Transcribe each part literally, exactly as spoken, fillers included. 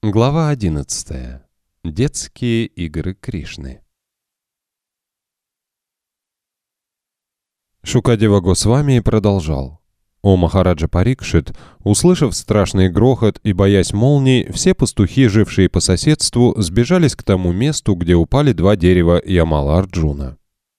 Глава одиннадцатая. Детские игры Кришны. Шукадева Госвами продолжал. О Махараджа Парикшит, услышав страшный грохот и боясь молний, все пастухи, жившие по соседству, сбежались к тому месту, где упали два дерева Ямала-Арджуна.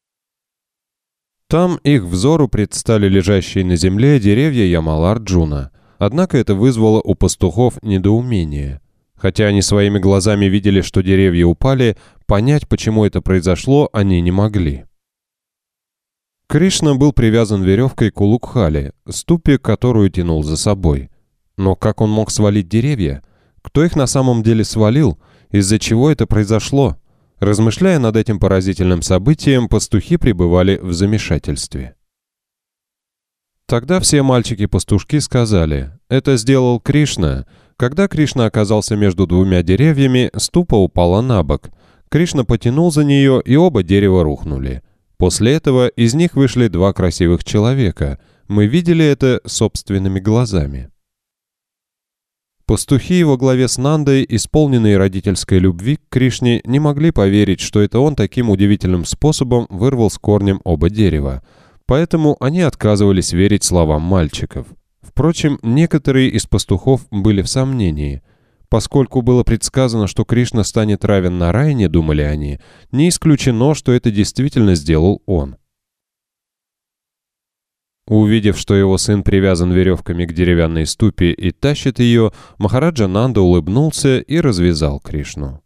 Там их взору предстали лежащие на земле деревья Ямала-Арджуна. Однако это вызвало у пастухов недоумение. Хотя они своими глазами видели, что деревья упали, понять, почему это произошло, они не могли. Кришна был привязан веревкой к Улукхале, ступе, которую тянул за собой. Но как он мог свалить деревья? Кто их на самом деле свалил? Из-за чего это произошло? Размышляя над этим поразительным событием, пастухи пребывали в замешательстве. Тогда все мальчики-пастушки сказали: «Это сделал Кришна». Когда Кришна оказался между двумя деревьями, ступа упала на бок. Кришна потянул за нее, и оба дерева рухнули. После этого из них вышли два красивых человека. Мы видели это собственными глазами. Пастухи во главе с Нандой, исполненные родительской любви к Кришне, не могли поверить, что это он таким удивительным способом вырвал с корнем оба дерева. Поэтому они отказывались верить словам мальчиков. Впрочем, некоторые из пастухов были в сомнении. Поскольку было предсказано, что Кришна станет равен Нараяне, думали они, не исключено, что это действительно сделал он. Увидев, что его сын привязан веревками к деревянной ступе и тащит ее, Махараджа Нанда улыбнулся и развязал Кришну.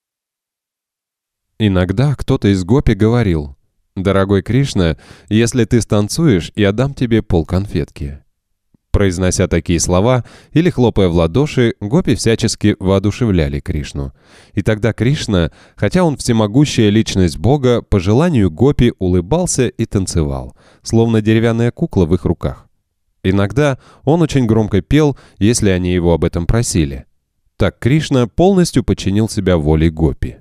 Иногда кто-то из гопи говорил: «Дорогой Кришна, если ты станцуешь, я дам тебе полконфетки». Произнося такие слова или хлопая в ладоши, гопи всячески воодушевляли Кришну. И тогда Кришна, хотя он всемогущая личность Бога, по желанию гопи улыбался и танцевал, словно деревянная кукла в их руках. Иногда он очень громко пел, если они его об этом просили. Так Кришна полностью подчинил себя воле гопи.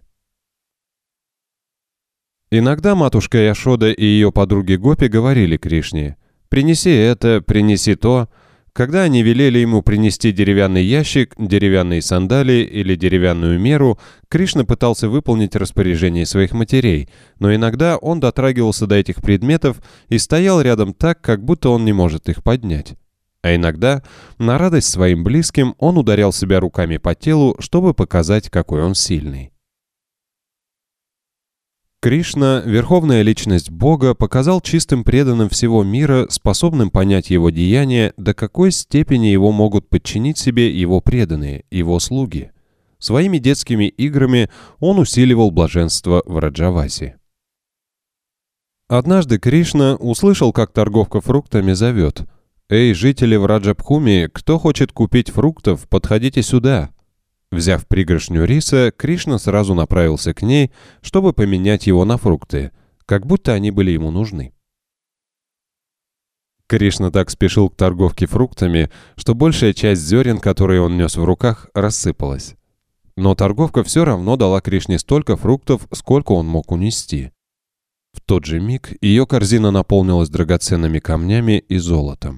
Иногда матушка Яшода и ее подруги гопи говорили Кришне: «Принеси это, принеси то». Когда они велели ему принести деревянный ящик, деревянные сандалии или деревянную меру, Кришна пытался выполнить распоряжение своих матерей, но иногда он дотрагивался до этих предметов и стоял рядом так, как будто он не может их поднять. А иногда, на радость своим близким, он ударял себя руками по телу, чтобы показать, какой он сильный. Кришна, верховная личность Бога, показал чистым преданным всего мира, способным понять его деяния, до какой степени его могут подчинить себе его преданные, его слуги. Своими детскими играми он усиливал блаженство в Раджавасе. Однажды Кришна услышал, как торговка фруктами зовет: «Эй, жители Враджабхуми, кто хочет купить фруктов, подходите сюда». Взяв пригоршню риса, Кришна сразу направился к ней, чтобы поменять его на фрукты, как будто они были ему нужны. Кришна так спешил к торговке фруктами, что большая часть зерен, которые он нес в руках, рассыпалась. Но торговка все равно дала Кришне столько фруктов, сколько он мог унести. В тот же миг ее корзина наполнилась драгоценными камнями и золотом.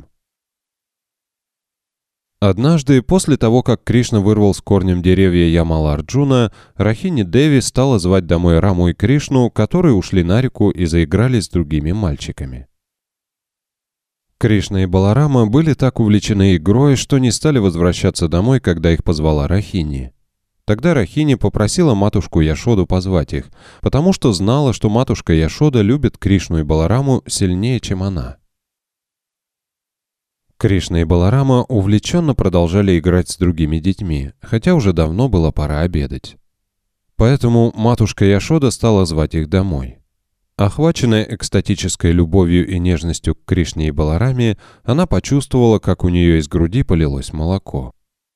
Однажды, после того, как Кришна вырвал с корнем деревья Ямала-Арджуна, Рахини Деви стала звать домой Раму и Кришну, которые ушли на реку и заигрались с другими мальчиками. Кришна и Баларама были так увлечены игрой, что не стали возвращаться домой, когда их позвала Рахини. Тогда Рахини попросила матушку Яшоду позвать их, потому что знала, что матушка Яшода любит Кришну и Балараму сильнее, чем она. Кришна и Баларама увлеченно продолжали играть с другими детьми, хотя уже давно было пора обедать. Поэтому матушка Яшода стала звать их домой. Охваченная экстатической любовью и нежностью к Кришне и Балараме, она почувствовала, как у нее из груди полилось молоко.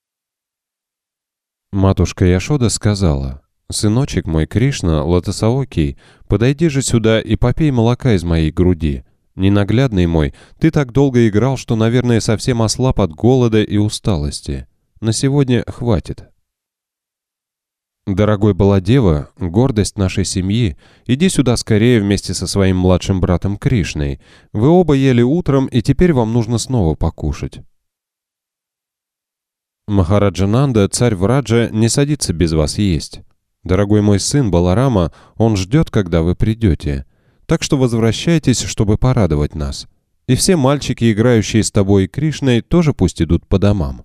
Матушка Яшода сказала: «Сыночек мой Кришна, Лотосаокий, подойди же сюда и попей молока из моей груди. Ненаглядный мой, ты так долго играл, что, наверное, совсем ослаб от голода и усталости. На сегодня хватит». «Дорогой Баладева, гордость нашей семьи, иди сюда скорее вместе со своим младшим братом Кришной. Вы оба ели утром, и теперь вам нужно снова покушать». Махараджананда, царь Враджа, не садится без вас есть. Дорогой мой сын Баларама, он ждет, когда вы придете. Так что возвращайтесь, чтобы порадовать нас. И все мальчики, играющие с тобой и Кришной, тоже пусть идут по домам».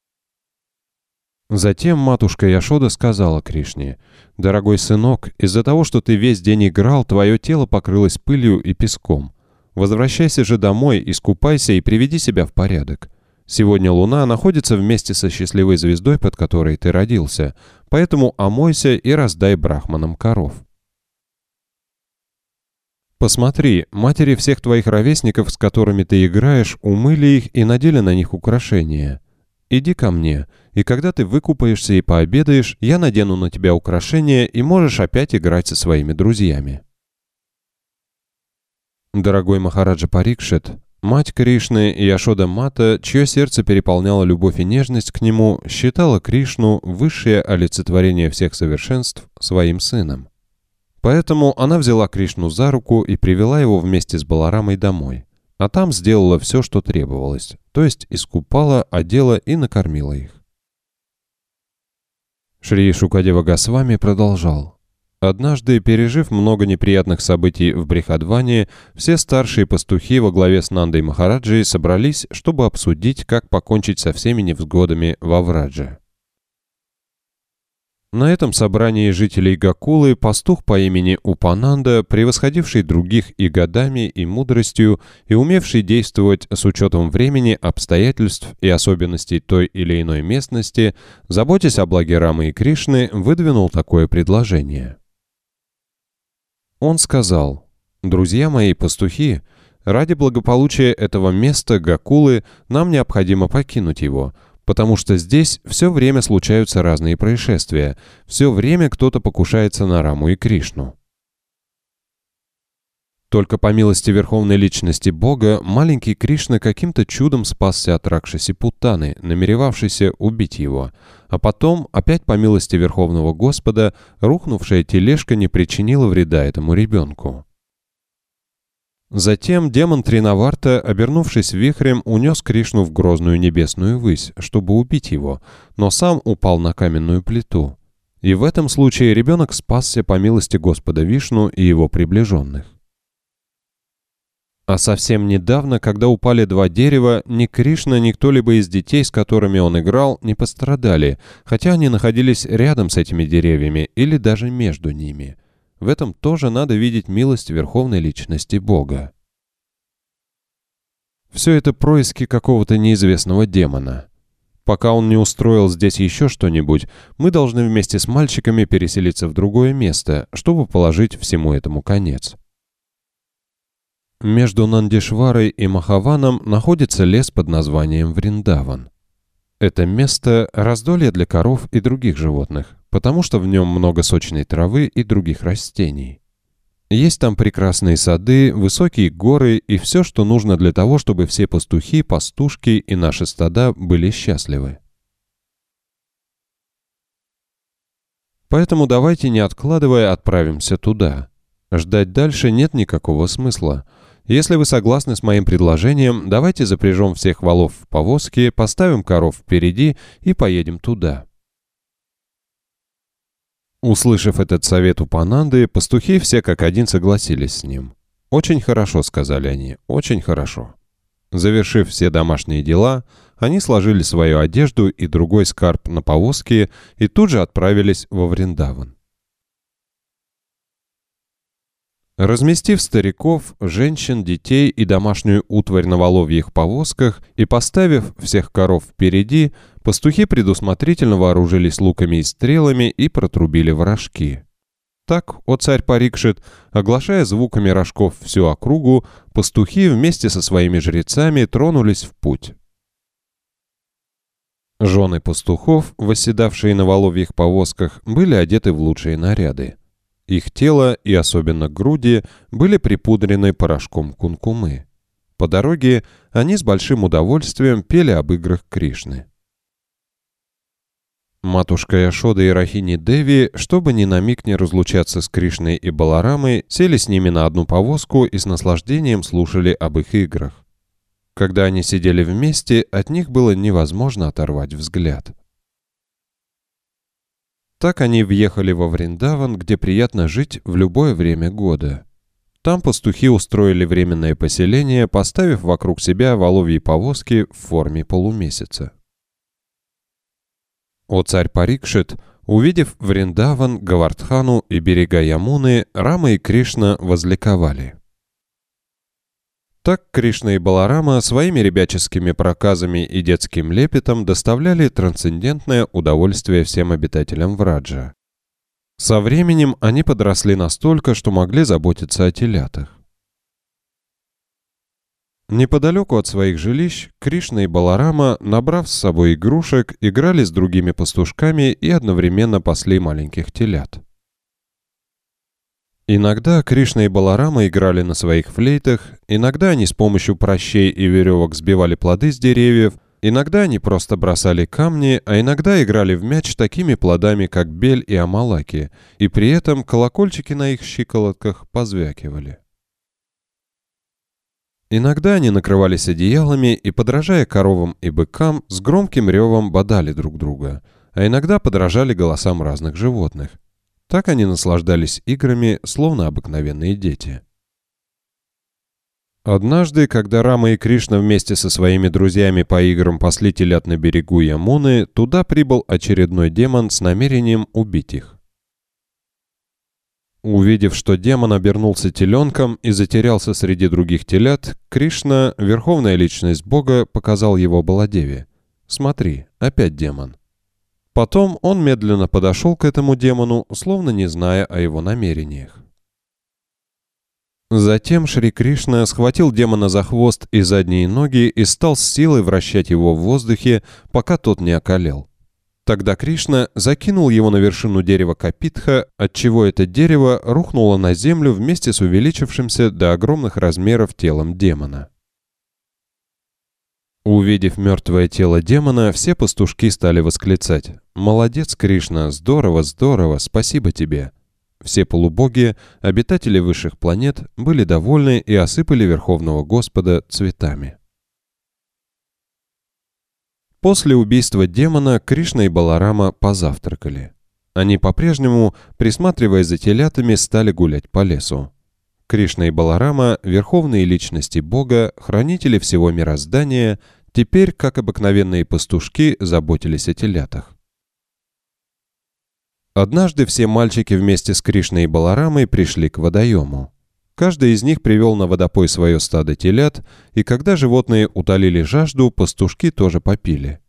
Затем матушка Яшода сказала Кришне: «Дорогой сынок, из-за того, что ты весь день играл, твое тело покрылось пылью и песком. Возвращайся же домой, искупайся и приведи себя в порядок. Сегодня луна находится вместе со счастливой звездой, под которой ты родился, поэтому омойся и раздай брахманам коров. Посмотри, матери всех твоих ровесников, с которыми ты играешь, умыли их и надели на них украшения. Иди ко мне, и когда ты выкупаешься и пообедаешь, я надену на тебя украшения, и можешь опять играть со своими друзьями». Дорогой Махараджа Парикшит, мать Кришны Яшода Мата, чье сердце переполняло любовь и нежность к нему, считала Кришну, высшее олицетворение всех совершенств, своим сыном. Поэтому она взяла Кришну за руку и привела его вместе с Баларамой домой, а там сделала все, что требовалось, то есть искупала, одела и накормила их. Шри Шукадева Госвами продолжал. Однажды, пережив много неприятных событий в Брихадване, все старшие пастухи во главе с Нандой Махараджей собрались, чтобы обсудить, как покончить со всеми невзгодами во Врадже. На этом собрании жителей Гокулы пастух по имени Упананда, превосходивший других и годами, и мудростью, и умевший действовать с учетом времени, обстоятельств и особенностей той или иной местности, заботясь о благе Рамы и Кришны, выдвинул такое предложение. Он сказал: «Друзья мои, пастухи, ради благополучия этого места Гокулы нам необходимо покинуть его, потому что здесь все время случаются разные происшествия, все время кто-то покушается на Раму и Кришну. Только по милости Верховной Личности Бога маленький Кришна каким-то чудом спасся от Ракшаси Путтаны, намеревавшейся убить его, а потом, опять по милости Верховного Господа, рухнувшая тележка не причинила вреда этому ребенку. Затем демон Тринаварта, обернувшись вихрем, унес Кришну в грозную небесную высь, чтобы убить его, но сам упал на каменную плиту. И в этом случае ребенок спасся по милости Господа Вишну и его приближенных. А совсем недавно, когда упали два дерева, ни Кришна, ни кто-либо из детей, с которыми он играл, не пострадали, хотя они находились рядом с этими деревьями или даже между ними. В этом тоже надо видеть милость Верховной Личности Бога. Все это происки какого-то неизвестного демона. Пока он не устроил здесь еще что-нибудь, мы должны вместе с мальчиками переселиться в другое место, чтобы положить всему этому конец. Между Нандишварой и Махаваном находится лес под названием Вриндаван. Это место – раздолье для коров и других животных, потому что в нем много сочной травы и других растений. Есть там прекрасные сады, высокие горы и все, что нужно для того, чтобы все пастухи, пастушки и наши стада были счастливы. Поэтому давайте, не откладывая, отправимся туда. Ждать дальше нет никакого смысла. Если вы согласны с моим предложением, давайте запряжем всех волов в повозки, поставим коров впереди и поедем туда. Услышав этот совет Упананды, пастухи все как один согласились с ним. «Очень хорошо», — сказали они, — «очень хорошо». Завершив все домашние дела, они сложили свою одежду и другой скарб на повозки и тут же отправились во Вриндаван. Разместив стариков, женщин, детей и домашнюю утварь на воловьих повозках и поставив всех коров впереди, пастухи предусмотрительно вооружились луками и стрелами и протрубили в рожки. Так, о царь Парикшит, оглашая звуками рожков всю округу, пастухи вместе со своими жрецами тронулись в путь. Жены пастухов, восседавшие на воловьих повозках, были одеты в лучшие наряды. Их тело, и особенно груди, были припудрены порошком кункумы. По дороге они с большим удовольствием пели об играх Кришны. Матушка Яшода и Рахини Деви, чтобы ни на миг не разлучаться с Кришной и Баларамой, сели с ними на одну повозку и с наслаждением слушали об их играх. Когда они сидели вместе, от них было невозможно оторвать взгляд. Так они въехали во Вриндаван, где приятно жить в любое время года. Там пастухи устроили временное поселение, поставив вокруг себя воловьи повозки в форме полумесяца. О царь Парикшит, увидев Вриндаван, Гавардхану и берега Ямуны, Рама и Кришна возликовали. Так Кришна и Баларама своими ребяческими проказами и детским лепетом доставляли трансцендентное удовольствие всем обитателям Враджа. Со временем они подросли настолько, что могли заботиться о телятах. Неподалеку от своих жилищ Кришна и Баларама, набрав с собой игрушек, играли с другими пастушками и одновременно пасли маленьких телят. Иногда Кришна и Баларама играли на своих флейтах, иногда они с помощью пращей и веревок сбивали плоды с деревьев, иногда они просто бросали камни, а иногда играли в мяч такими плодами, как бель и амалаки, и при этом колокольчики на их щиколотках позвякивали. Иногда они накрывались одеялами и, подражая коровам и быкам, с громким ревом бодали друг друга, а иногда подражали голосам разных животных. Так они наслаждались играми, словно обыкновенные дети. Однажды, когда Рама и Кришна вместе со своими друзьями по играм пасли телят на берегу Ямуны, туда прибыл очередной демон с намерением убить их. Увидев, что демон обернулся теленком и затерялся среди других телят, Кришна, верховная личность Бога, показал его Баладеве. «Смотри, опять демон». Потом он медленно подошел к этому демону, словно не зная о его намерениях. Затем Шри Кришна схватил демона за хвост и задние ноги и стал с силой вращать его в воздухе, пока тот не околел. Тогда Кришна закинул его на вершину дерева Капитха, отчего это дерево рухнуло на землю вместе с увеличившимся до огромных размеров телом демона. Увидев мертвое тело демона, все пастушки стали восклицать: «Молодец, Кришна! Здорово, здорово! Спасибо тебе!» Все полубоги, обитатели высших планет, были довольны и осыпали Верховного Господа цветами. После убийства демона Кришна и Баларама позавтракали. Они по-прежнему, присматривая за телятами, стали гулять по лесу. Кришна и Баларама, верховные личности Бога, хранители всего мироздания, теперь, как обыкновенные пастушки, заботились о телятах. Однажды все мальчики вместе с Кришной и Баларамой пришли к водоему. Каждый из них привел на водопой свое стадо телят, и когда животные утолили жажду, пастушки тоже попили.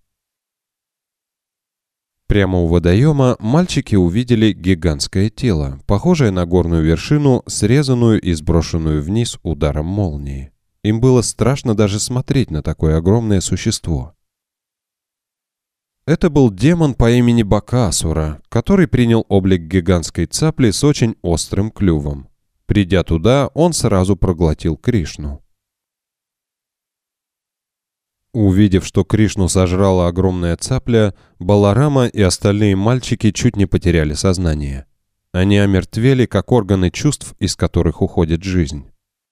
Прямо у водоема мальчики увидели гигантское тело, похожее на горную вершину, срезанную и сброшенную вниз ударом молнии. Им было страшно даже смотреть на такое огромное существо. Это был демон по имени Бакасура, который принял облик гигантской цапли с очень острым клювом. Придя туда, он сразу проглотил Кришну. Увидев, что Кришну сожрала огромная цапля, Баларама и остальные мальчики чуть не потеряли сознание. Они омертвели, как органы чувств, из которых уходит жизнь.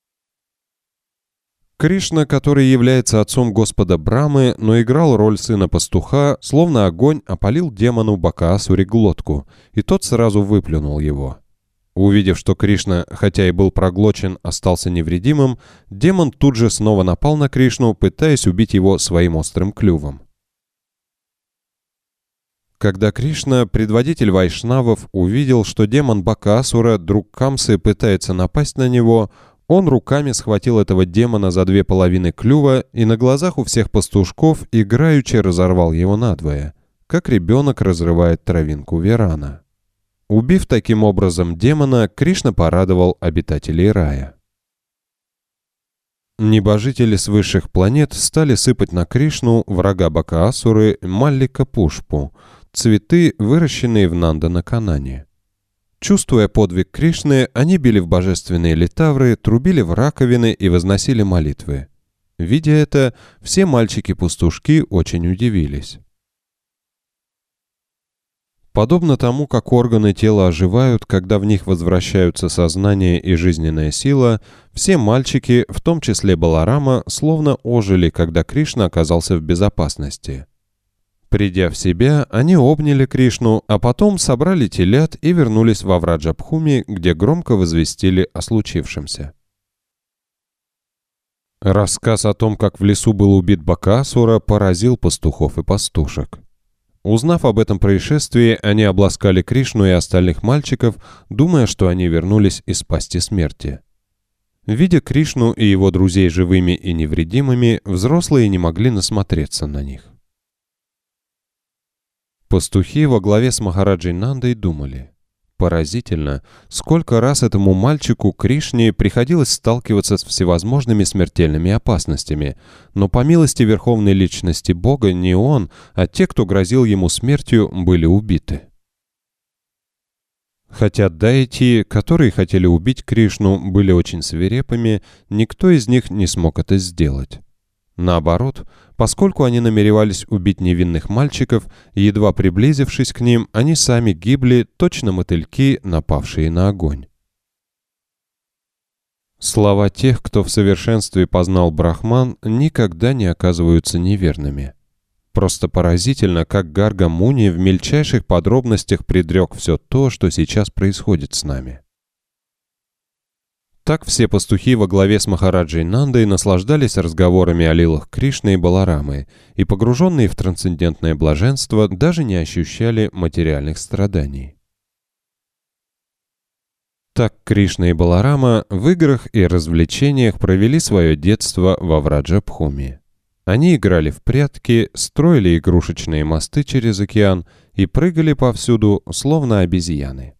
Кришна, который является отцом Господа Брамы, но играл роль сына пастуха, словно огонь опалил демону Бакасуре глотку, и тот сразу выплюнул его. Увидев, что Кришна, хотя и был проглочен, остался невредимым, демон тут же снова напал на Кришну, пытаясь убить его своим острым клювом. Когда Кришна, предводитель вайшнавов, увидел, что демон Бакасура, друг Камсы, пытается напасть на него, он руками схватил этого демона за две половины клюва и на глазах у всех пастушков играючи разорвал его надвое, как ребенок разрывает травинку верана. Убив таким образом демона, Кришна порадовал обитателей рая. Небожители с высших планет стали сыпать на Кришну, врага Бакасуры, Маллика Пушпу, цветы, выращенные в Нандана-Канане. Чувствуя подвиг Кришны, они били в божественные литавры, трубили в раковины и возносили молитвы. Видя это, все мальчики-пастушки очень удивились. Подобно тому, как органы тела оживают, когда в них возвращаются сознание и жизненная сила, все мальчики, в том числе Баларама, словно ожили, когда Кришна оказался в безопасности. Придя в себя, они обняли Кришну, а потом собрали телят и вернулись во Враджабхуми, где громко возвестили о случившемся. Рассказ о том, как в лесу был убит Бакасура, поразил пастухов и пастушек. Узнав об этом происшествии, они обласкали Кришну и остальных мальчиков, думая, что они вернулись из пасти смерти. Видя Кришну и его друзей живыми и невредимыми, взрослые не могли насмотреться на них. Пастухи во главе с Махараджей Нандой думали: поразительно, сколько раз этому мальчику Кришне приходилось сталкиваться с всевозможными смертельными опасностями, но по милости Верховной Личности Бога не он, а те, кто грозил ему смертью, были убиты. Хотя дайти, которые хотели убить Кришну, были очень свирепыми, никто из них не смог это сделать. Наоборот, поскольку они намеревались убить невинных мальчиков, едва приблизившись к ним, они сами гибли, точно мотыльки, напавшие на огонь. Слова тех, кто в совершенстве познал Брахман, никогда не оказываются неверными. Просто поразительно, как Гарга Муни в мельчайших подробностях предрек все то, что сейчас происходит с нами. Так все пастухи во главе с Махараджей Нандой наслаждались разговорами о лилах Кришны и Баларамы, и, погруженные в трансцендентное блаженство, даже не ощущали материальных страданий. Так Кришна и Баларама в играх и развлечениях провели свое детство во Враджабхуми. Они играли в прятки, строили игрушечные мосты через океан и прыгали повсюду, словно обезьяны.